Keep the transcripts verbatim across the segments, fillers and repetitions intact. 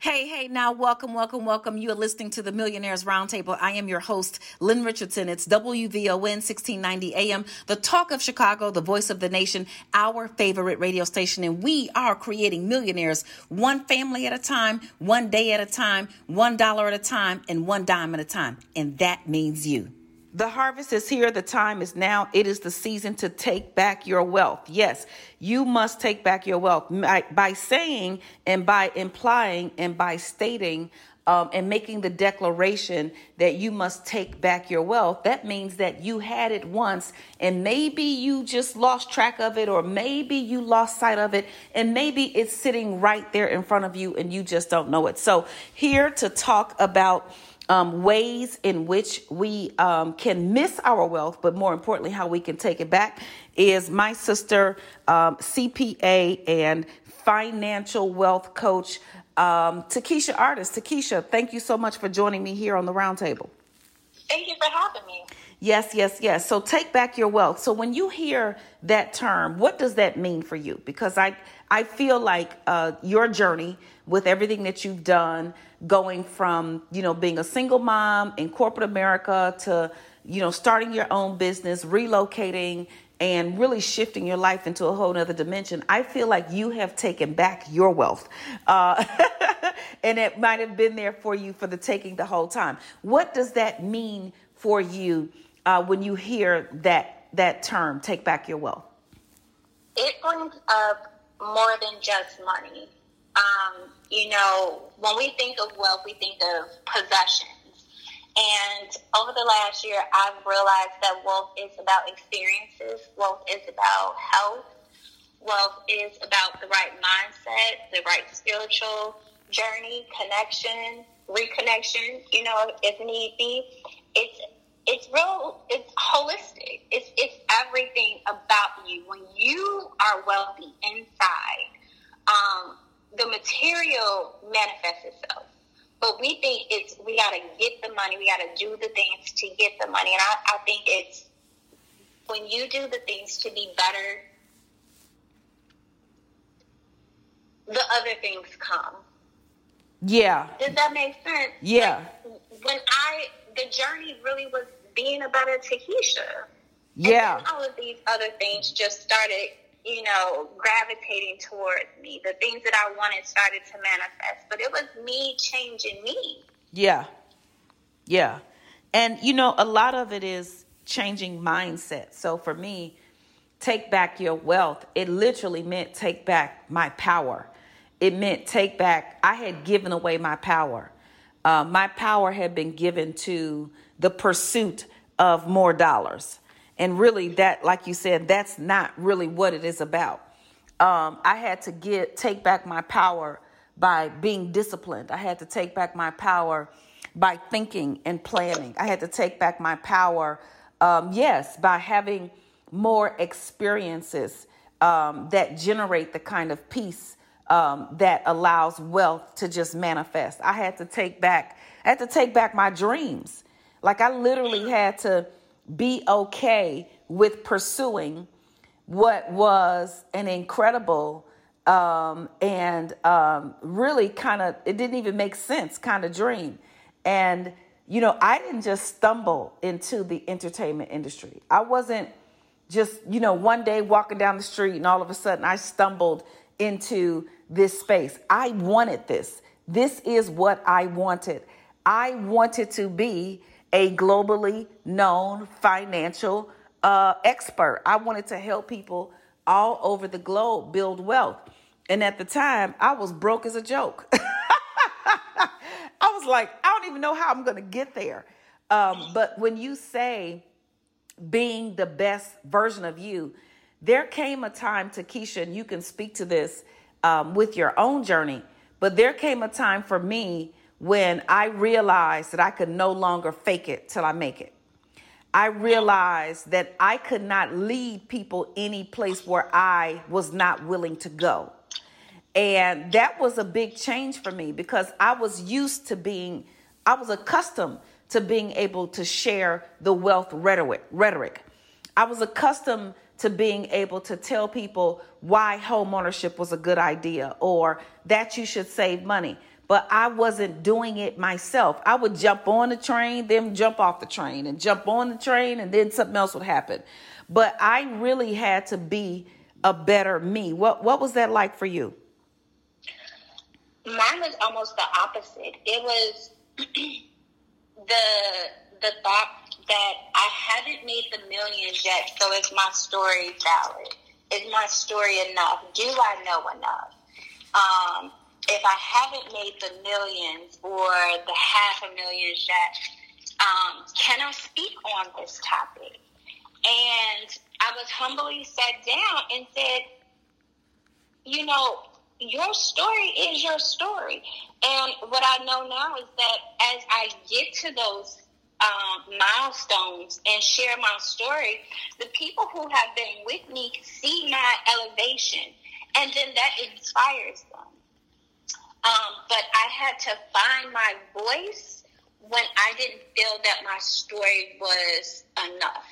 Hey, hey, now welcome, welcome, welcome. You are listening to the Millionaires Roundtable. I am your host, Lynn Richardson. It's W V O N sixteen ninety A M, the talk of Chicago, the voice of the nation, our favorite radio station. And we are creating millionaires one family at a time, one day at a time, one dollar at a time, and one dime at a time. And that means you. The harvest is here. The time is now. It is the season to take back your wealth. Yes, you must take back your wealth by, by saying and by implying and by stating um, and making the declaration that you must take back your wealth. That means that you had it once and maybe you just lost track of it, or maybe you lost sight of it, and maybe it's sitting right there in front of you and you just don't know it. So here to talk about Um, ways in which we um, can miss our wealth, but more importantly, how we can take it back, is my sister, um, C P A and financial wealth coach, um, Takesha Artist. Takesha, thank you so much for joining me here on the roundtable. Thank you for having me. Yes, yes, yes. So take back your wealth. So when you hear that term, what does that mean for you? Because I, I feel like uh, your journey with everything that you've done, going from, you know, being a single mom in corporate America to, you know, starting your own business, relocating, and really shifting your life into a whole nother dimension. I feel like you have taken back your wealth. Uh, and it might have been there for you for the taking the whole time. What does that mean for you uh, when you hear that, that term, take back your wealth? It brings up more than just money. Um, you know, when we think of wealth, we think of possessions. And over the last year, I've realized that wealth is about experiences. Wealth is about health. Wealth is about the right mindset, the right spiritual journey, connection, reconnection, you know, if need be. It's it's real, it's holistic. It's it's everything about you. When you are wealthy inside, um, the material manifests itself. But we think it's, we got to get the money. We got to do the things to get the money. And I, I think it's when you do the things to be better, the other things come. Yeah. Does that make sense? Yeah. Like, when I, the journey really was being a better Takesha. Yeah. And then all of these other things just started, you know, gravitating towards me. The things that I wanted started to manifest, but it was me changing me. Yeah. Yeah. And, you know, a lot of it is changing mindset. So for me, take back your wealth. It literally meant take back my power. It meant take back, I had given away my power. Uh, my power had been given to the pursuit of more dollars. And really that, like you said, that's not really what it is about. Um, I had to get, take back my power by being disciplined. I had to take back my power by thinking and planning. I had to take back my power, um, yes, by having more experiences um, that generate the kind of peace um, that allows wealth to just manifest. I had to take back, I had to take back my dreams. Like I literally had to be okay with pursuing what was an incredible um, and um, really kind of, it didn't even make sense kind of dream. And, you know, I didn't just stumble into the entertainment industry. I wasn't just, you know, one day walking down the street and all of a sudden I stumbled into this space. I wanted this. This is what I wanted. I wanted to be a globally known financial uh, expert. I wanted to help people all over the globe build wealth. And at the time, I was broke as a joke. I was like, I don't even know how I'm going to get there. Um, but when you say being the best version of you, there came a time, Takesha, and you can speak to this um, with your own journey, but there came a time for me when I realized that I could no longer fake it till I make it. I realized that I could not lead people any place where I was not willing to go. And that was a big change for me because I was used to being, I was accustomed to being able to share the wealth rhetoric. rhetoric. I was accustomed to being able to tell people why home ownership was a good idea or that you should save money. but I wasn't doing it myself. I would jump on the train, then jump off the train, and jump on the train, and then something else would happen. But I really had to be a better me. What what was that like for you? Mine was almost the opposite. It was the the thought that I haven't made the millions yet, so is my story valid? Is my story enough? Do I know enough? Um, if I haven't made the millions or the half a million yet, um, can I speak on this topic? And I was humbly sat down and said, you know, your story is your story. And what I know now is that as I get to those um, milestones and share my story, the people who have been with me see my elevation, and then that inspires them. Um, but I had to find my voice when I didn't feel that my story was enough.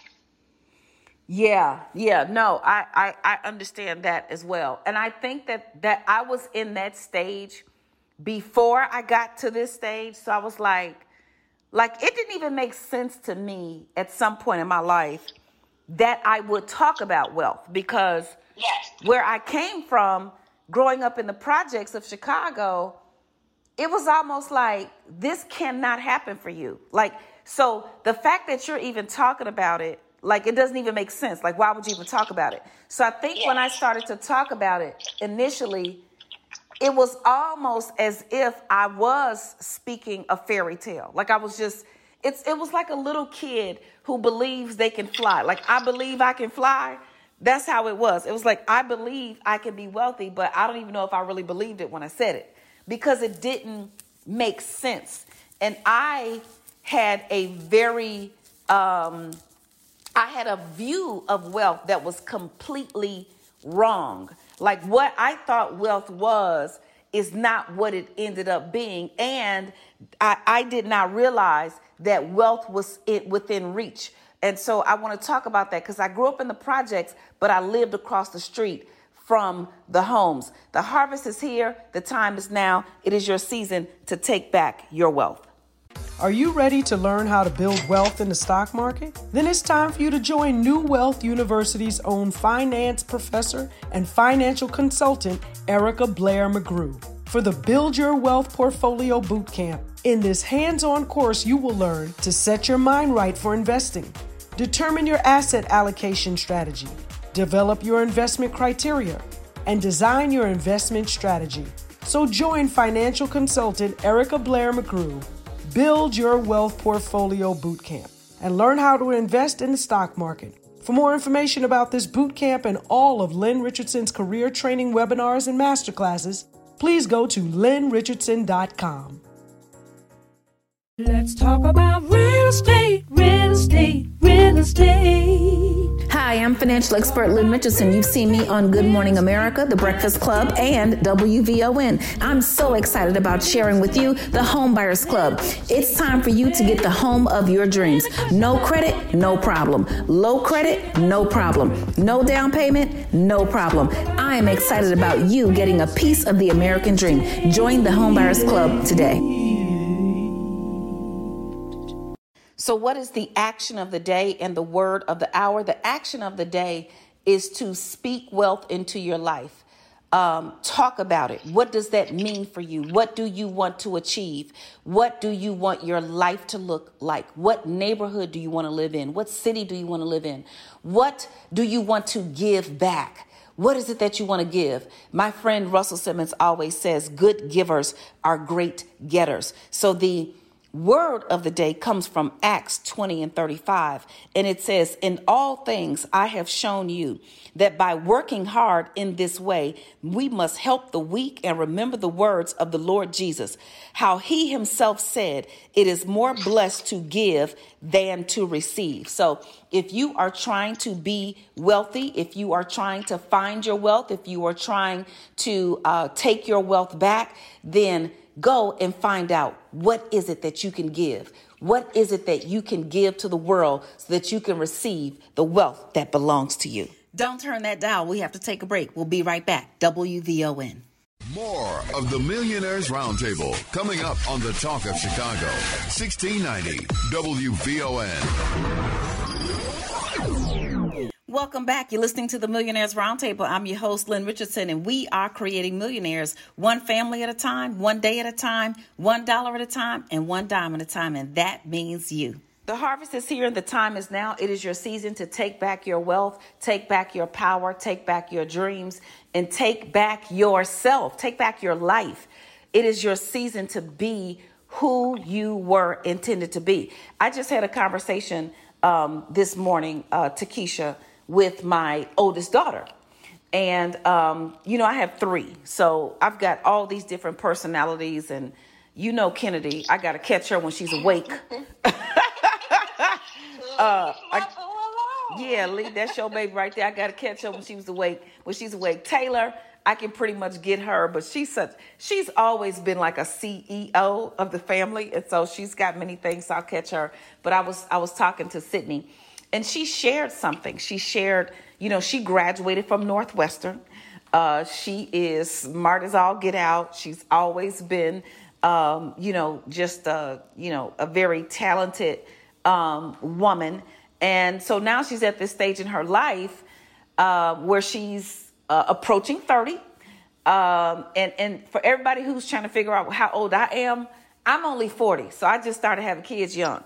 Yeah, yeah, no, I, I, I understand that as well. And I think that, that I was in that stage before I got to this stage. So I was like, like, it didn't even make sense to me at some point in my life that I would talk about wealth, because yes, where I came from, growing up in the projects of Chicago, it was almost like, this cannot happen for you. Like, so the fact that you're even talking about it, like, it doesn't even make sense. Like, why would you even talk about it? So I think when I started to talk about it initially, it was almost as if I was speaking a fairy tale. Like, I was just, it's, it was like a little kid who believes they can fly. Like, I believe I can fly. That's how it was. It was like, I believe I can be wealthy, but I don't even know if I really believed it when I said it, because it didn't make sense. And I had a very, um, I had a view of wealth that was completely wrong. Like, what I thought wealth was is not what it ended up being. And I, I did not realize that wealth was it within reach. And so I want to talk about that, because I grew up in the projects, but I lived across the street from the homes. The harvest is here. The time is now. It is your season to take back your wealth. Are you ready to learn how to build wealth in the stock market? Then it's time for you to join New Wealth University's own finance professor and financial consultant, Erica Blair McGrew, for the Build Your Wealth Portfolio Bootcamp. In this hands-on course, you will learn to set your mind right for investing, determine your asset allocation strategy, develop your investment criteria, and design your investment strategy. So join financial consultant Erica Blair McGrew, Build Your Wealth Portfolio Bootcamp, and learn how to invest in the stock market. For more information about this bootcamp and all of Lynn Richardson's career training webinars and masterclasses, please go to lynn richardson dot com. Let's talk about real estate, real estate, real estate. Hi, I'm financial expert Lynn Richardson. You've seen me on Good Morning America, The Breakfast Club, and W V O N. I'm so excited about sharing with you the Home Buyers Club. It's time for you to get the home of your dreams. No credit, no problem. Low credit, no problem. No down payment, no problem. I am excited about you getting a piece of the American dream. Join the Home Buyers Club today. So what is the action of the day and the word of the hour? The action of the day is to speak wealth into your life. Um, talk about it. What does that mean for you? What do you want to achieve? What do you want your life to look like? What neighborhood do you want to live in? What city do you want to live in? What do you want to give back? What is it that you want to give? My friend Russell Simmons always says, good givers are great getters. So the word of the day comes from Acts twenty and thirty-five. And it says, in all things I have shown you that by working hard in this way, we must help the weak and remember the words of the Lord Jesus, how he himself said, it is more blessed to give than to receive. So if you are trying to be wealthy, if you are trying to find your wealth, if you are trying to uh, take your wealth back, then go and find out, what is it that you can give? What is it that you can give to the world so that you can receive the wealth that belongs to you? Don't turn that dial. We have to take a break. We'll be right back. W V O N. More of the Millionaires Roundtable coming up on the Talk of Chicago, sixteen ninety W V O N. Welcome back. You're listening to the Millionaires Roundtable. I'm your host, Lynn Richardson, and we are creating millionaires one family at a time, one day at a time, one dollar at a time, and one dime at a time, and that means you. The harvest is here and the time is now. It is your season to take back your wealth, take back your power, take back your dreams, and take back yourself, take back your life. It is your season to be who you were intended to be. I just had a conversation um, this morning, uh, Takesha, with my oldest daughter. And, um, you know, I have three. So I've got all these different personalities. And, you know, Kennedy, I got to catch her when she's awake. Uh, I, yeah, Lee, that's your baby right there. I got to catch her when she was awake. When she's awake, Taylor, I can pretty much get her, but she's such. She's always been like a C E O of the family, and so she's got many things. So I'll catch her. But I was I was talking to Sydney, and she shared something. She shared, you know, she graduated from Northwestern. Uh, she is smart as all get out. She's always been, um, you know, just a, you know, a very talented um, woman. And so now she's at this stage in her life uh, where she's uh, approaching thirty. Um, and, and for everybody who's trying to figure out how old I am, I'm only forty. So I just started having kids young.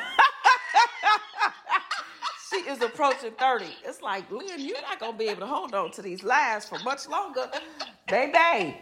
She is approaching thirty. It's like, Lynn, you're not going to be able to hold on to these lies for much longer. Baby,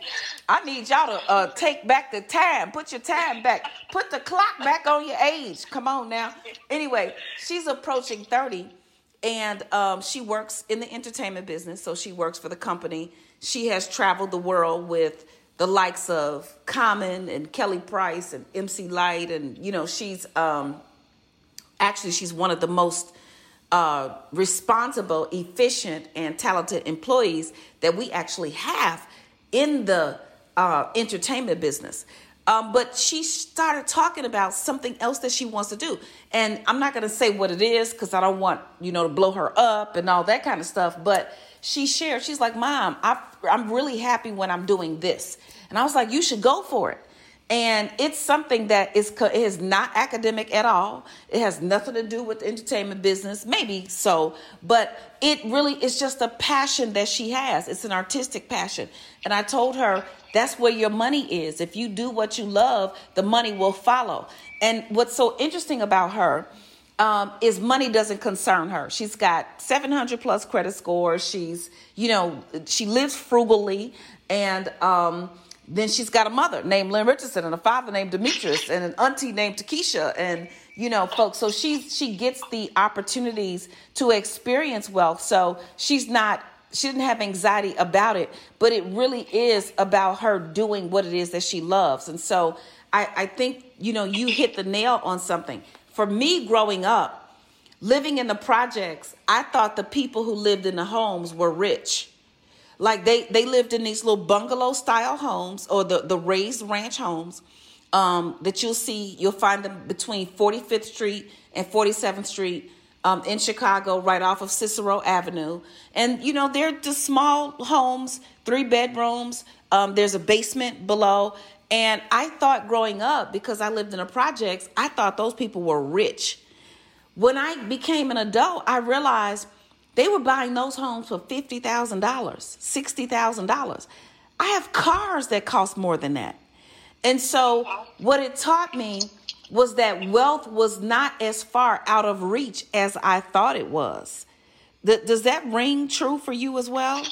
I need y'all to uh, take back the time. Put your time back. Put the clock back on your age. Come on now. Anyway, she's approaching thirty, and um, she works in the entertainment business. So she works for the company. She has traveled the world with the likes of Common and Kelly Price and M C Lyte. And, you know, she's um, actually, she's one of the most Uh, responsible, efficient, and talented employees that we actually have in the uh, entertainment business. Um, but she started talking about something else that she wants to do. And I'm not going to say what it is because I don't want, you know, to blow her up and all that kind of stuff. But she shared, she's like, Mom, I, I'm really happy when I'm doing this. And I was like, you should go for it. And it's something that is, it is not academic at all. It has nothing to do with the entertainment business, maybe so, but it really is just a passion that she has. It's an artistic passion. And I told her, that's where your money is. If you do what you love, the money will follow. And what's so interesting about her um, is money doesn't concern her. She's got seven hundred plus credit scores. She's, you know, she lives frugally, and um, then she's got a mother named Lynn Richardson and a father named Demetrius and an auntie named Takesha and, you know, folks. So she, she gets the opportunities to experience wealth. So she's not, she didn't have anxiety about it, but it really is about her doing what it is that she loves. And so I, I think, you know, you hit the nail on something. For me growing up, living in the projects, I thought the people who lived in the homes were rich. Like they, they lived in these little bungalow style homes or the, the raised ranch homes um, that you'll see. You'll find them between forty-fifth Street and forty-seventh Street um, in Chicago, right off of Cicero Avenue. And, you know, they're just small homes, three bedrooms. Um, there's a basement below. And I thought growing up, because I lived in the projects, I thought those people were rich. When I became an adult, I realized they were buying those homes for fifty thousand dollars, sixty thousand dollars. I have cars that cost more than that. And so what it taught me was that wealth was not as far out of reach as I thought it was. Th- does that ring true for you as well?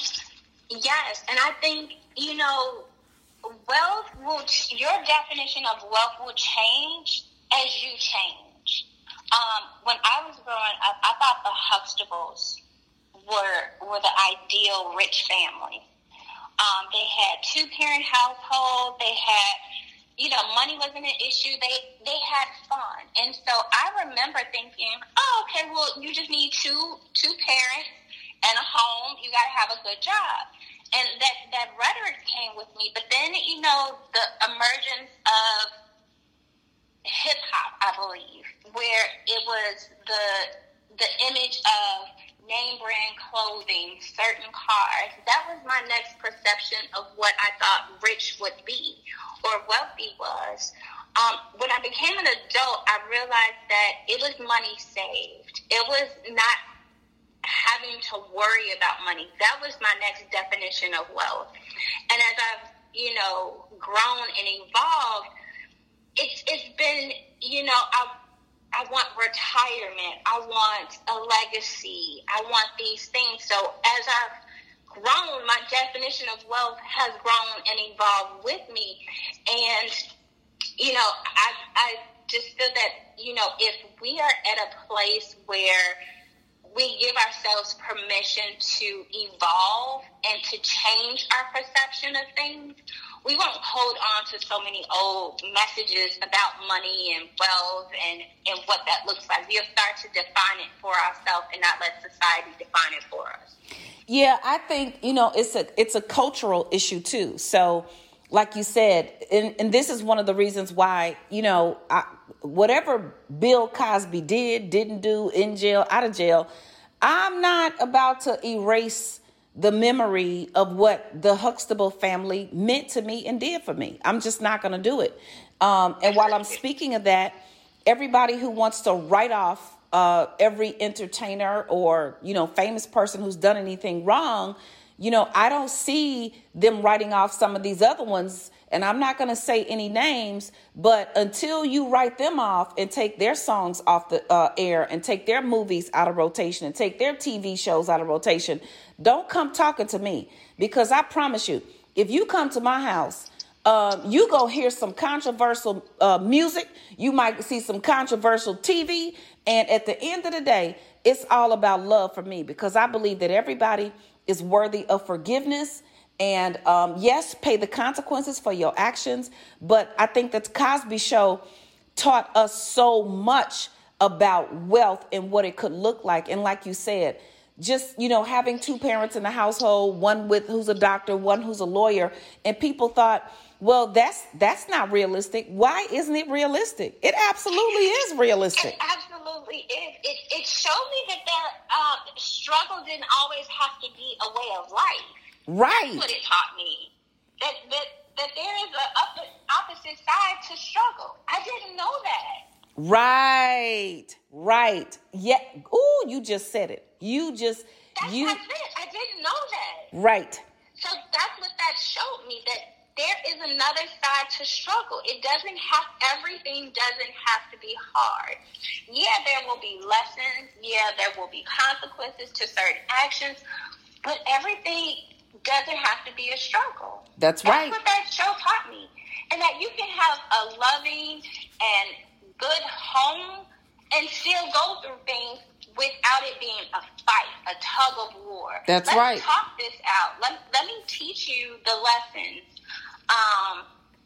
Yes. And I think, you know, wealth will, your definition of wealth will change as you change. Um, when I was growing up, I thought the Huxtables were were the ideal rich family. Um, they had two-parent household. They had, you know, money wasn't an issue. They they had fun. And so I remember thinking, oh, okay, well, you just need two two parents and a home. You got to have a good job. And that, that rhetoric came with me. But then, you know, the emergence of hip-hop, I believe, where it was the the image of name brand clothing, certain cars. That was my next perception of what I thought rich would be or wealthy was. Um, when I became an adult, I realized that it was money saved. It was not having to worry about money. That was my next definition of wealth. And as I've, you know, grown and evolved, it's it's been, you know, I I want retirement. I want a legacy. I want these things. So as I've grown, my definition of wealth has grown and evolved with me. And, you know, I, I just feel that, you know, if we are at a place where we give ourselves permission to evolve and to change our perception of things, we won't hold on to so many old messages about money and wealth and, and what that looks like. We'll start to define it for ourselves and not let society define it for us. Yeah, I think, you know, it's a it's a cultural issue too. So like you said, and, and this is one of the reasons why, you know, I, whatever Bill Cosby did, didn't do, in jail, out of jail, I'm not about to erase the memory of what the Huxtable family meant to me and did for me. I'm just not going to do it. Um, and while I'm speaking of that, everybody who wants to write off uh, every entertainer or, you know, famous person who's done anything wrong, you know, I don't see them writing off some of these other ones. And I'm not going to say any names, but until you write them off and take their songs off the uh, air and take their movies out of rotation and take their T V shows out of rotation, don't come talking to me, because I promise you, if you come to my house, um, you go hear some controversial uh, music. You might see some controversial T V. And at the end of the day, it's all about love for me, because I believe that everybody is worthy of forgiveness. And um, yes, pay the consequences for your actions. But I think that the Cosby Show taught us so much about wealth and what it could look like. And like you said, just, you know, having two parents in the household, one with who's a doctor, one who's a lawyer. And people thought, well, that's that's not realistic. Why isn't it realistic? It absolutely is realistic. It absolutely is. It, it showed me that that uh, struggle didn't always have to be a way of life. Right. That's what it taught me. That that that there is an opposite side to struggle. I didn't know that. Right. Right. Yeah. Ooh, you just said it. You just that's, you. That's it. I didn't know that. Right. So that's what that showed me, that there is another side to struggle. It doesn't have, everything doesn't have to be hard. Yeah, there will be lessons. Yeah, there will be consequences to certain actions, but everything doesn't have to be a struggle. That's right. That's what that show taught me. And that you can have a loving and good home and still go through things without it being a fight, a tug of war. That's Let's right. talk this out. Let, let me teach you the lessons. Um,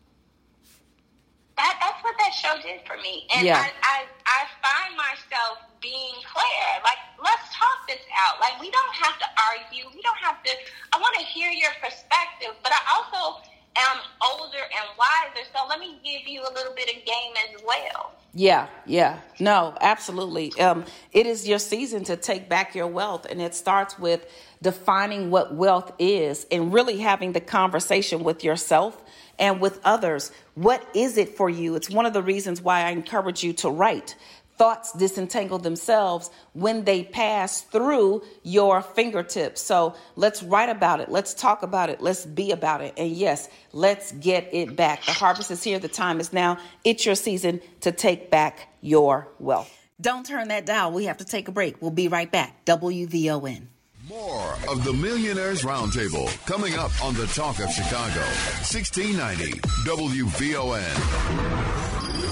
that that's what that show did for me. And yeah. I, I, I find myself being clear. Like, let's talk this out. Like, we don't have to argue. We don't have to, I want to hear your perspective, but I also am older and wiser, so let me give you a little bit of game as well. Yeah, yeah. No, absolutely. Um, it is your season to take back your wealth, and it starts with defining what wealth is and really having the conversation with yourself and with others. What is it for you? It's one of the reasons why I encourage you to write. Thoughts disentangle themselves when they pass through your fingertips. So let's write about it. Let's talk about it. Let's be about it. And yes, let's get it back. The harvest is here. The time is now. It's your season to take back your wealth. Don't turn that dial. We have to take a break. We'll be right back. W V O N. More of the Millionaires Roundtable coming up on the Talk of Chicago. sixteen ninety W V O N.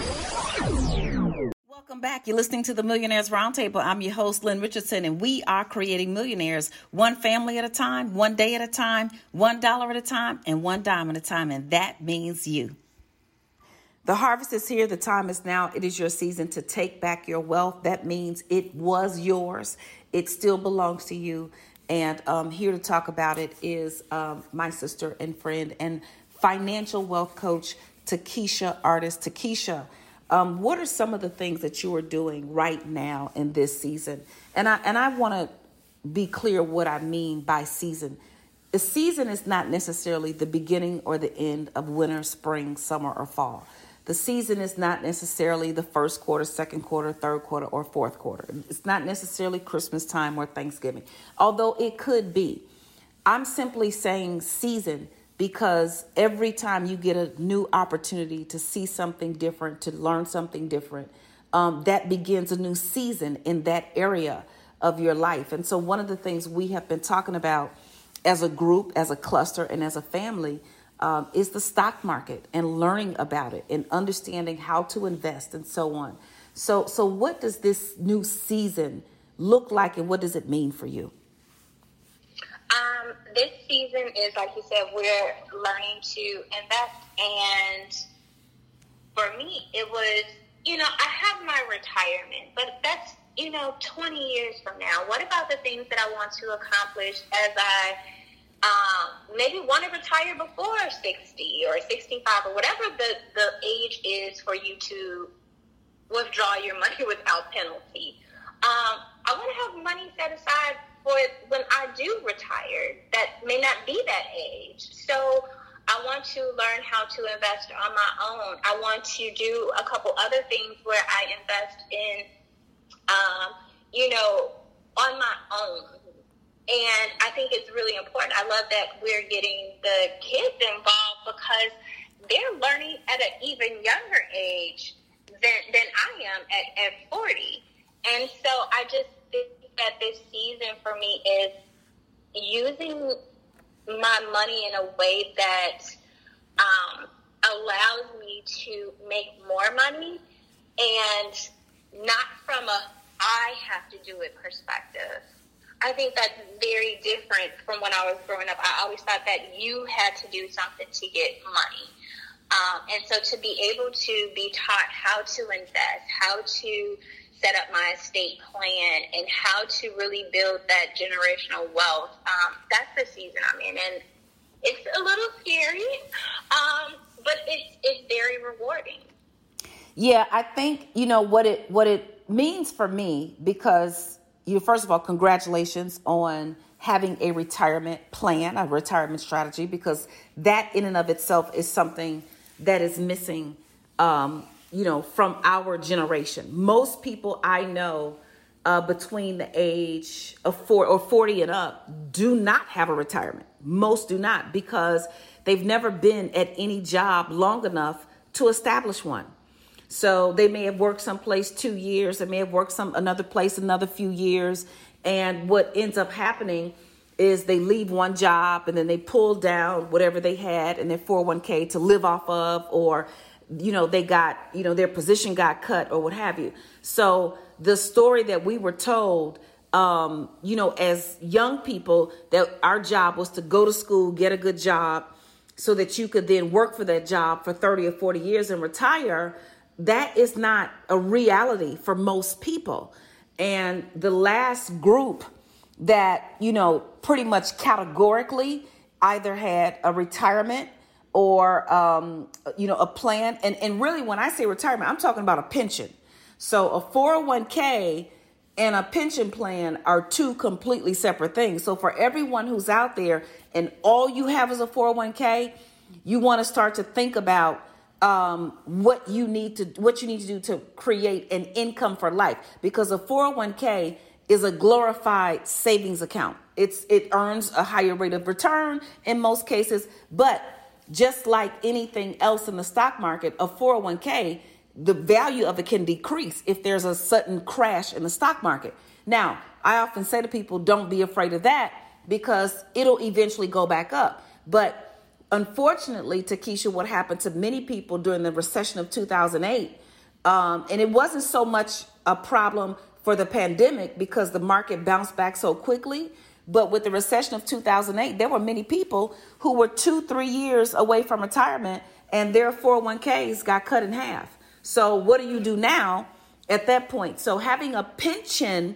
Welcome back. You're listening to the Millionaires Roundtable. I'm your host, Lynn Richardson, and we are creating millionaires one family at a time, one day at a time, one dollar at a time, and one dime at a time. And that means you. The harvest is here. The time is now. It is your season to take back your wealth. That means it was yours. It still belongs to you. And um, here to talk about it is um, my sister and friend and financial wealth coach, Takesha Artis. Takesha, um, what are some of the things that you are doing right now in this season? And I and I want to be clear what I mean by season. The season is not necessarily the beginning or the end of winter, spring, summer, or fall. The season is not necessarily the first quarter, second quarter, third quarter, or fourth quarter. It's not necessarily Christmas time or Thanksgiving, although it could be. I'm simply saying season because every time you get a new opportunity to see something different, to learn something different, um, that begins a new season in that area of your life. And so one of the things we have been talking about as a group, as a cluster, and as a family um, is the stock market and learning about it and understanding how to invest and so on. So, so what does this new season look like and what does it mean for you? Um, this season is, like you said, we're learning to invest. And for me, it was, you know, I have my retirement, but that's, you know, twenty years from now. What about the things that I want to accomplish as I um, maybe want to retire before sixty or sixty-five or whatever the, the age is for you to withdraw your money without penalty? Um, I want to have money set aside for when I do retire that may not be that age. So I want to learn how to invest on my own. I want to do a couple other things where I invest in, um, you know, on my own. And I think it's really important. I love that we're getting the kids involved because they're learning at an even younger age than, than I am at, at forty. And so I just think that this season for me is using my money in a way that um, allows me to make more money and not from a I have to do it perspective. I think that's very different from when I was growing up. I always thought that you had to do something to get money. Um, and so to be able to be taught how to invest, how to set up my estate plan, and how to really build that generational wealth, um, that's the season I'm in. And it's a little scary, um, but it's, it's very rewarding. Yeah, I think, you know, what it what it means for me, because you first of all, congratulations on having a retirement plan, a retirement strategy, because that in and of itself is something that is missing, um, you know, from our generation. Most people I know uh, between the age of four or forty and up do not have a retirement. Most do not, because they've never been at any job long enough to establish one. So they may have worked someplace two years, they may have worked some another place another few years. And what ends up happening is they leave one job and then they pull down whatever they had in their four oh one k to live off of, or, you know, they got, you know, their position got cut or what have you. So the story that we were told, um, you know, as young people, that our job was to go to school, get a good job so that you could then work for that job for thirty or forty years and retire. That is not a reality for most people. And the last group that, you know, pretty much categorically either had a retirement or, um, you know, a plan. And, and really, when I say retirement, I'm talking about a pension. So a four oh one k and a pension plan are two completely separate things. So for everyone who's out there and all you have is a four oh one k, you want to start to think about Um, what you need to what you need to do to create an income for life, because a four oh one k is a glorified savings account. It's it earns a higher rate of return in most cases, but just like anything else in the stock market, a four oh one k, the value of it can decrease if there's a sudden crash in the stock market. Now, I often say to people, don't be afraid of that, because it'll eventually go back up. But unfortunately, Takesha, what happened to many people during the recession of two thousand eight, um, and it wasn't so much a problem for the pandemic because the market bounced back so quickly, but with the recession of two thousand eight, there were many people who were two, three years away from retirement and their four oh one k's got cut in half. So what do you do now at that point? So having a pension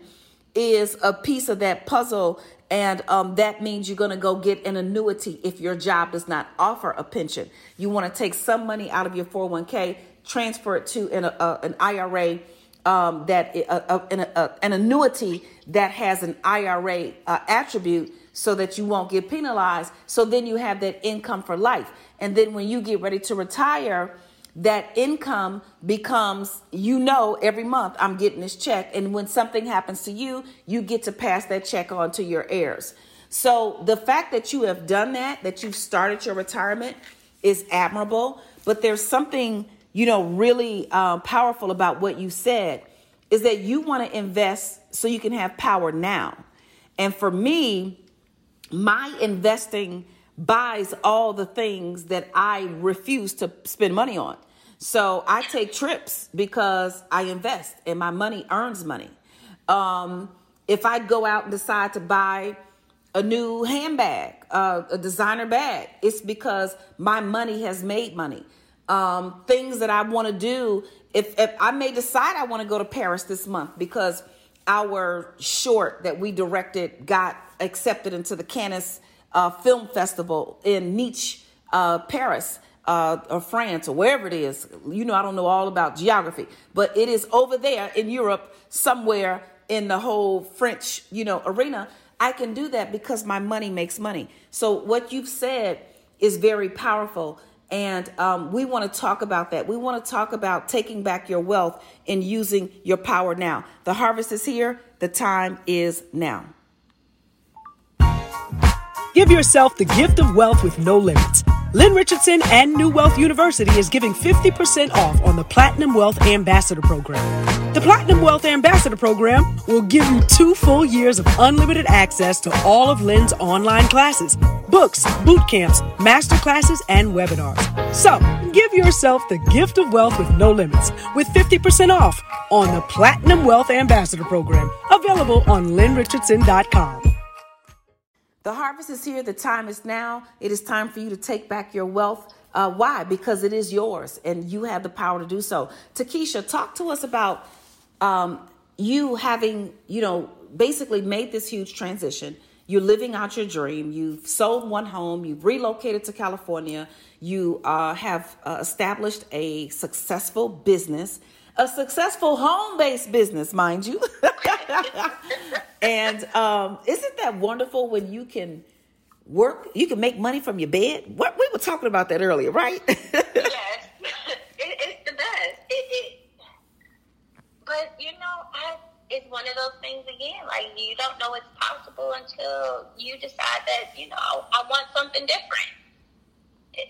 is a piece of that puzzle. And um, that means you're going to go get an annuity if your job does not offer a pension. You want to take some money out of your four oh one k, transfer it to an, uh, an I R A um, that uh, uh, an, uh, an annuity that has an I R A uh, attribute so that you won't get penalized. So then you have that income for life. And then when you get ready to retire, that income becomes, you know, every month I'm getting this check. And when something happens to you, you get to pass that check on to your heirs. So the fact that you have done that, that you've started your retirement is admirable. But there's something, you know, really uh, powerful about what you said is that you want to invest so you can have power now. And for me, my investing buys all the things that I refuse to spend money on. So I take trips because I invest and my money earns money. Um, if I go out and decide to buy a new handbag, uh, a designer bag, it's because my money has made money. Um, things that I want to do, if, if I may decide I want to go to Paris this month because our short that we directed got accepted into the Cannes uh, Film Festival in Nice, uh, Paris, uh, or France, or wherever it is. You know, I don't know all about geography, but it is over there in Europe, somewhere in the whole French, you know, arena. I can do that because my money makes money. So what you've said is very powerful. And um, we want to talk about that. We want to talk about taking back your wealth and using your power now. The harvest is here. The time is now. Give yourself the gift of wealth with no limits. Lynn Richardson and New Wealth University is giving fifty percent off on the Platinum Wealth Ambassador Program. The Platinum Wealth Ambassador Program will give you two full years of unlimited access to all of Lynn's online classes, books, boot camps, master classes, and webinars. So give yourself the gift of wealth with no limits with fifty percent off on the Platinum Wealth Ambassador Program, available on lynn richardson dot com. The harvest is here. The time is now. It is time for you to take back your wealth. Uh, why? Because it is yours and you have the power to do so. Takesha, talk to us about um, you having, you know, basically made this huge transition. You're living out your dream. You've sold one home. You've relocated to California. You uh, have uh, established a successful business, a successful home-based business, mind you. And um, isn't that wonderful when you can work, you can make money from your bed? What we were talking about that earlier, right? Yes, it, it's the best. It, it, but you know, I, it's one of those things again. Like you don't know it's possible until you decide that you know I want something different. It,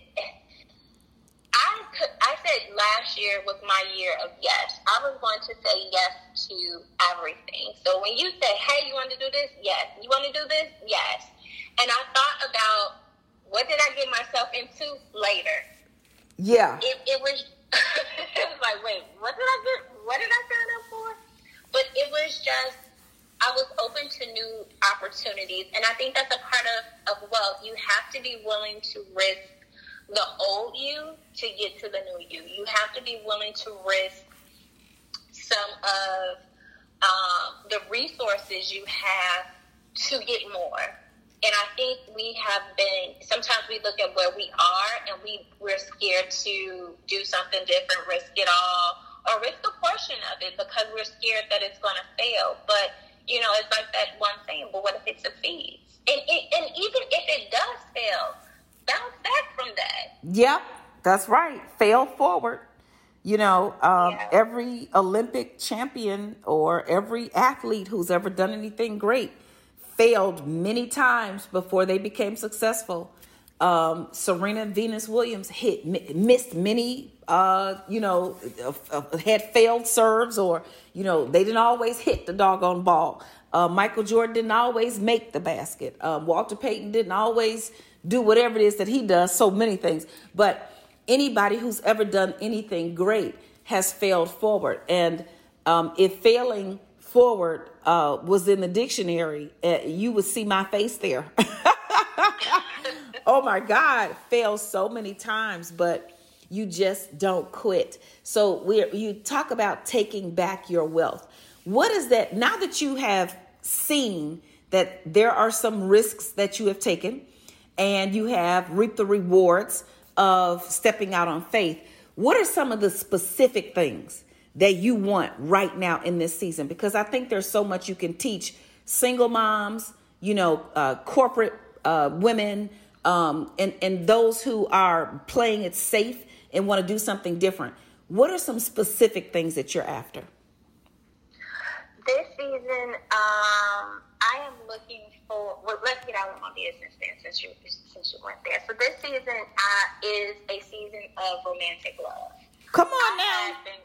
I could, I said last year was my year of yes. I was going to say yes to everything. So when you say, hey, you want to do this? Yes. You want to do this? Yes. And I thought about what did I get myself into later? Yeah. It, it was, it was like, wait, what did I get? What did I sign up for? But it was just, I was open to new opportunities. And I think that's a part of, of wealth. You have to be willing to risk the old you to get to the new you. You have to be willing to risk some of um, the resources you have to get more. And I think we have been, sometimes we look at where we are and we, we're scared to do something different, risk it all, or risk a portion of it because we're scared that it's going to fail. But, you know, it's like that one saying, but what if it succeeds? And, and, and even if it does fail, bounce back from that. Yep, that's right. Fail forward. You know, um, yeah. Every Olympic champion or every athlete who's ever done anything great failed many times before they became successful. Um, Serena Venus Williams hit missed many, uh, you know, uh, uh, had failed serves or, you know, they didn't always hit the doggone ball. Uh, Michael Jordan didn't always make the basket. Uh, Walter Payton didn't always do whatever it is that he does, so many things. But anybody who's ever done anything great has failed forward. And um, if failing forward uh, was in the dictionary, uh, you would see my face there. Oh, my God, failed so many times, but you just don't quit. So we're, you talk about taking back your wealth. What is that? Now that you have seen that there are some risks that you have taken, and you have reaped the rewards of stepping out on faith, what are some of the specific things that you want right now in this season? Because I think there's so much you can teach single moms, you know, uh, corporate uh, women, um, and, and those who are playing it safe and want to do something different. What are some specific things that you're after? This season, um, I am looking for, well, let's get out of my business then, since you, since you went there. So this season uh, is a season of romantic love. Come on I now. Been,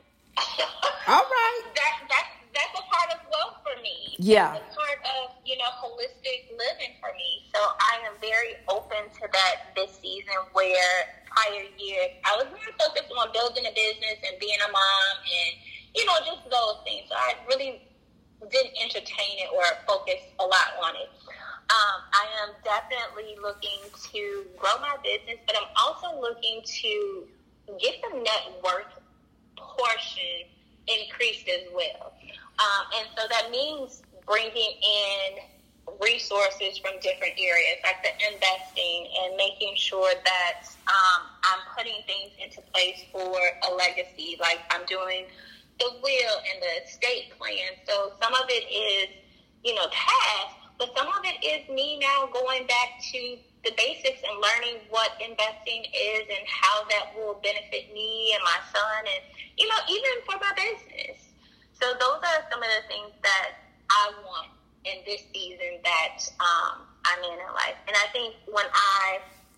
All right. That, that, that's a part of wealth for me. Yeah. It's a part of, you know, holistic living for me. So I am very open to that this season, where prior years I was more focused on building a business and being a mom and, you know, just those things. So I really didn't entertain it or focus a lot on it. Um, I am definitely looking to grow my business, but I'm also looking to get the net worth portion increased as well. Um, and so that means bringing in resources from different areas, like the investing and making sure that um, I'm putting things into place for a legacy, like I'm doing the will and the estate plan. So some of it is, you know, past, but some of it is me now going back to the basics and learning what investing is and how that will benefit me and my son and, you know, even for my business. So those are some of the things that I want in this season that um, I'm in in life. And I think when I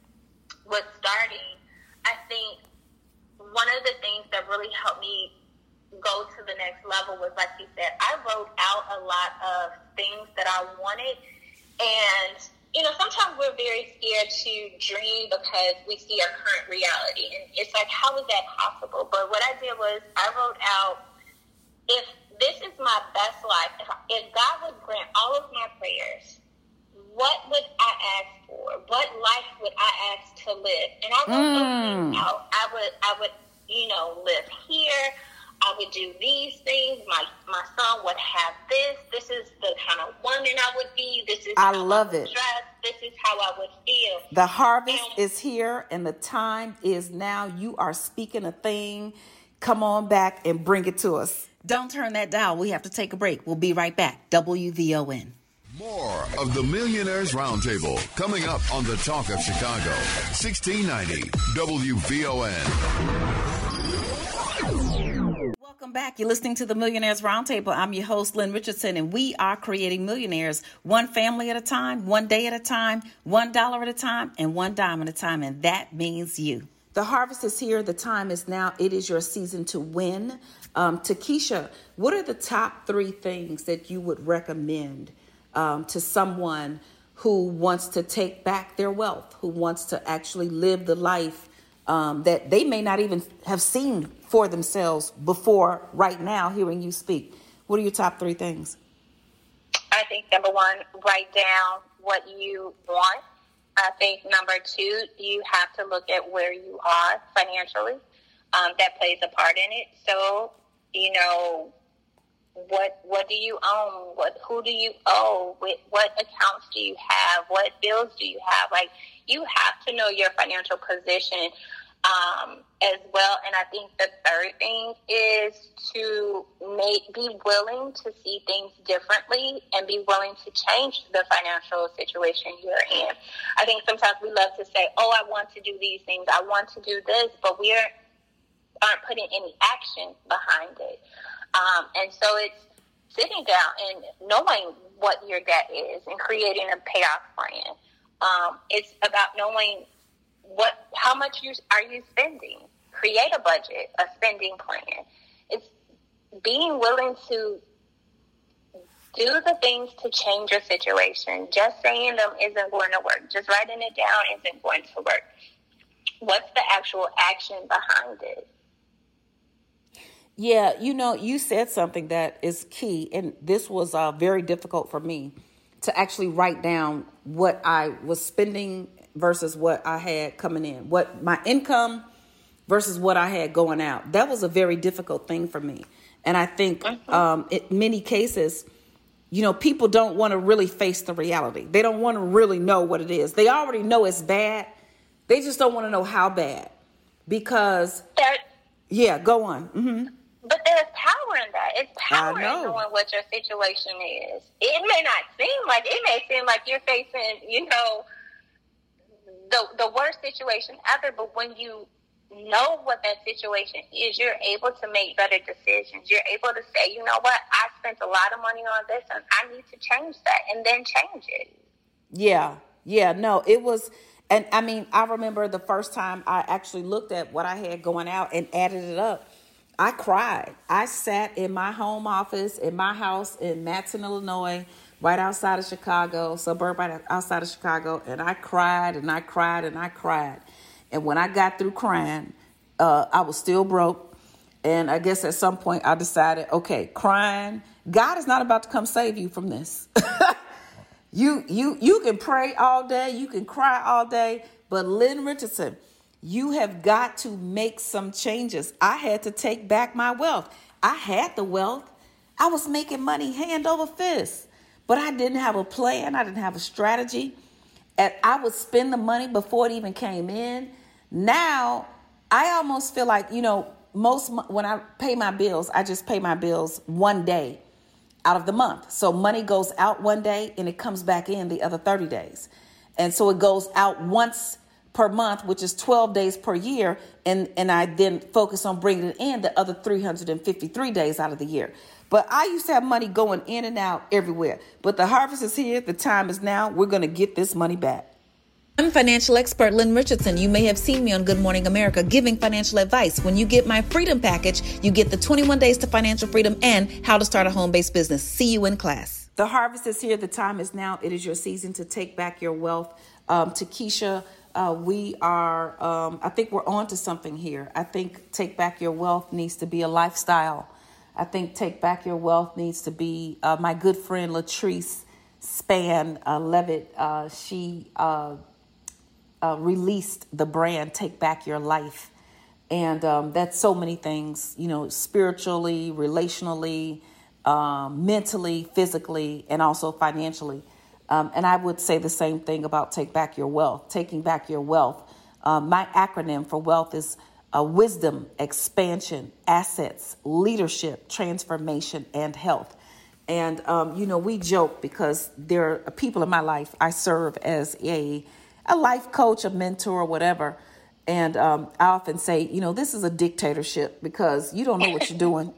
was starting, I think one of the things that really helped me go to the next level was, like you said, I wrote out a lot of things that I wanted. And, you know, sometimes we're very scared to dream because we see our current reality. And it's like, how is that possible? But what I did was I wrote out, if this is my best life, if, if God would grant all of my prayers, what would I ask for? What life would I ask to live? And I wrote mm. those things out. I would, I would, you know, live here. I would do these things. My my son would have this. This is the kind of woman I would be. This is I how love I would it. dress. This is how I would feel. The harvest and, is here and the time is now. You are speaking a thing. Come on back and bring it to us. Don't turn that dial. We have to take a break. We'll be right back. W V O N. More of the Millionaires Roundtable coming up on the Talk of Chicago. sixteen ninety W V O N. Welcome back. You're listening to the Millionaires Roundtable. I'm your host, Lynn Richardson, and we are creating millionaires one family at a time, one day at a time, one dollar at a time, and one dime at a time. And that means you. The harvest is here. The time is now. It is your season to win. Um, Takesha, what are the top three things that you would recommend um, to someone who wants to take back their wealth, who wants to actually live the life um, that they may not even have seen for themselves before right now hearing you speak? What are your top three things? I think number one, write down what you want. I think number two, you have to look at where you are financially. Um, that plays a part in it. So, you know, what what do you own? What who do you owe? What, what accounts do you have? What bills do you have? Like, you have to know your financial position um, as well. And I think the third thing is to make be willing to see things differently and be willing to change the financial situation you're in. I think sometimes we love to say, oh, I want to do these things. I want to do this, but we aren't putting any action behind it. Um, and so it's sitting down and knowing what your debt is and creating a payoff plan. Um, it's about knowing what, how much you are you spending. Create a budget, a spending plan. It's being willing to do the things to change your situation. Just saying them isn't going to work. Just writing it down isn't going to work. What's the actual action behind it? Yeah, you know, you said something that is key, and this was uh, very difficult for me to actually write down what I was spending versus what I had coming in, what my income versus what I had going out. That was a very difficult thing for me. And I think um, in many cases, you know, people don't want to really face the reality. They don't want to really know what it is. They already know it's bad. They just don't want to know how bad because, That, yeah, go on. Mm-hmm. But there's that. It's power in knowing what your situation is. It may not seem like, it may seem like you're facing, you know, the the worst situation ever, but when you know what that situation is, you're able to make better decisions. You're able to say, you know what, I spent a lot of money on this and I need to change that, and then change it. Yeah, yeah, no, it was, and I mean, I remember the first time I actually looked at what I had going out and added it up, I cried. I sat in my home office in my house in Matson, Illinois, right outside of Chicago, suburb right outside of Chicago, and I cried and I cried and I cried. And when I got through crying, uh, I was still broke. And I guess at some point I decided, okay, crying, God is not about to come save you from this. you you you can pray all day, you can cry all day, but Lynn Richardson, you have got to make some changes. I had to take back my wealth. I had the wealth. I was making money hand over fist, but I didn't have a plan. I didn't have a strategy. And I would spend the money before it even came in. Now, I almost feel like, you know, most when I pay my bills, I just pay my bills one day out of the month. So money goes out one day and it comes back in the other thirty days. And so it goes out once per month, which is twelve days per year. And, and I then focus on bringing it in the other three hundred fifty-three days out of the year. But I used to have money going in and out everywhere. But the harvest is here. The time is now. We're going to get this money back. I'm financial expert Lynn Richardson. You may have seen me on Good Morning America giving financial advice. When you get my freedom package, you get the twenty-one days to financial freedom and how to start a home-based business. See you in class. The harvest is here. The time is now. It is your season to take back your wealth. Um, Takesha, uh, we are, um, I think we're on to something here. I think take back your wealth needs to be a lifestyle. I think take back your wealth needs to be, uh, my good friend Latrice Spann uh, Levitt, uh, she uh, uh, released the brand Take Back Your Life. And um, that's so many things, you know, spiritually, relationally, um, mentally, physically, and also financially. Um, and I would say the same thing about Take Back Your Wealth, taking back your wealth. Uh, my acronym for wealth is uh, wisdom, expansion, assets, leadership, transformation, and health. And, um, you know, we joke because there are people in my life. I serve as a, a life coach, a mentor, whatever. And um, I often say, you know, this is a dictatorship because you don't know what you're doing.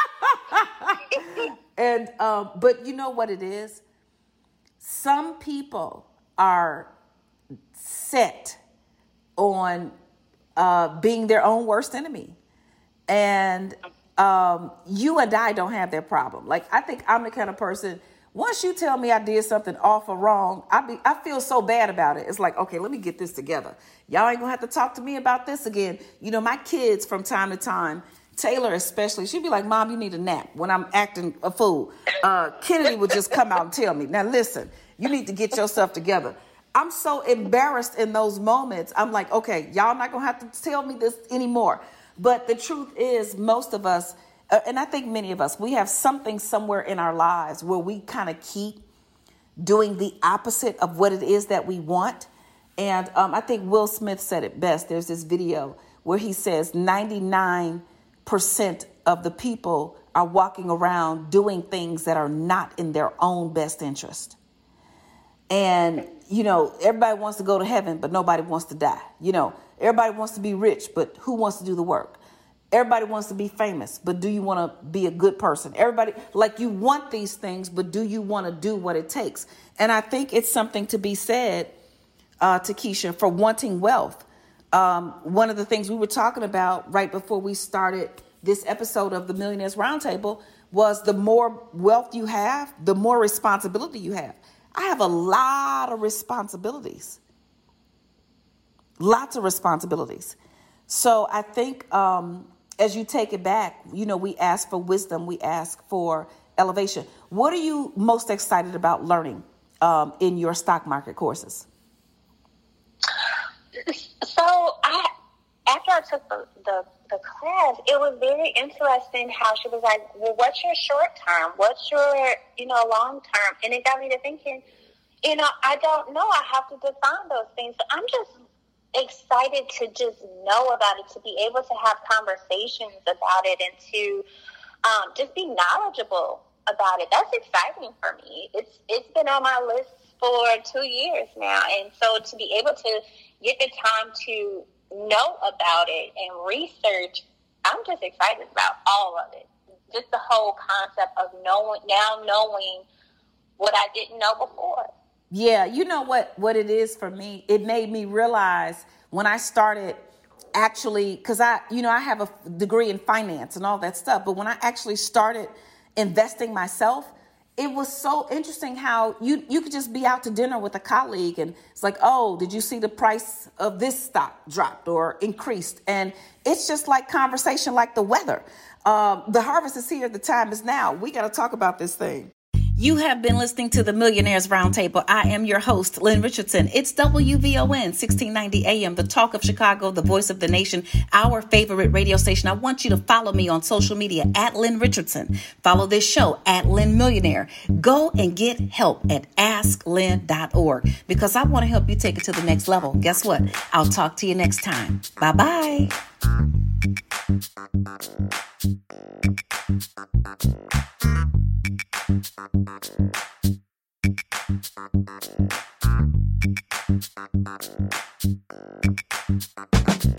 and um, but you know what it is? Some people are set on uh, being their own worst enemy. And um, you and I don't have that problem. Like, I think I'm the kind of person, once you tell me I did something awful wrong, I be I feel so bad about it. It's like, okay, let me get this together. Y'all ain't gonna have to talk to me about this again. You know, my kids from time to time, Taylor especially, she'd be like, Mom, you need a nap when I'm acting a fool. Uh, Kennedy would just come out and tell me, now listen, you need to get yourself together. I'm so embarrassed in those moments. I'm like, okay, y'all not gonna have to tell me this anymore. But the truth is, most of us, uh, and I think many of us, we have something somewhere in our lives where we kind of keep doing the opposite of what it is that we want. And um, I think Will Smith said it best. There's this video where he says ninety-nine percent of the people are walking around doing things that are not in their own best interest. And, you know, everybody wants to go to heaven, but nobody wants to die. You know, everybody wants to be rich, but who wants to do the work? Everybody wants to be famous, but do you want to be a good person? Everybody, like, you want these things, but do you want to do what it takes? And I think it's something to be said, uh, Takesha, for wanting wealth. Um, one of the things we were talking about right before we started this episode of the Millionaires Roundtable was the more wealth you have, the more responsibility you have. I have a lot of responsibilities, lots of responsibilities. So I think um, as you take it back, you know, we ask for wisdom. We ask for elevation. What are you most excited about learning um, in your stock market courses? So I, after I took the, the, the class, it was very interesting how she was like, well, what's your short term? What's your, you know, long term? And it got me to thinking, you know, I don't know. I have to define those things. So I'm just excited to just know about it, to be able to have conversations about it, and to um, just be knowledgeable about it. That's exciting for me. It's it's been on my list for two years now, and so to be able to get the time to know about it and research, I'm just excited about all of it. Just the whole concept of knowing now knowing what I didn't know before. Yeah, you know what, what it is for me? It made me realize when I started actually, because I, you know, I have a degree in finance and all that stuff, but when I actually started investing myself, it was so interesting how you, you could just be out to dinner with a colleague and it's like, oh, did you see the price of this stock dropped or increased? And it's just like conversation like the weather. Um, the harvest is here. The time is now. We got to talk about this thing. You have been listening to the Millionaires Roundtable. I am your host, Lynn Richardson. It's W V O N, sixteen ninety A M, the talk of Chicago, the voice of the nation, our favorite radio station. I want you to follow me on social media at Lynn Richardson. Follow this show at Lynn Millionaire. Go and get help at ask lynn dot org because I want to help you take it to the next level. Guess what? I'll talk to you next time. Bye-bye. Thank you.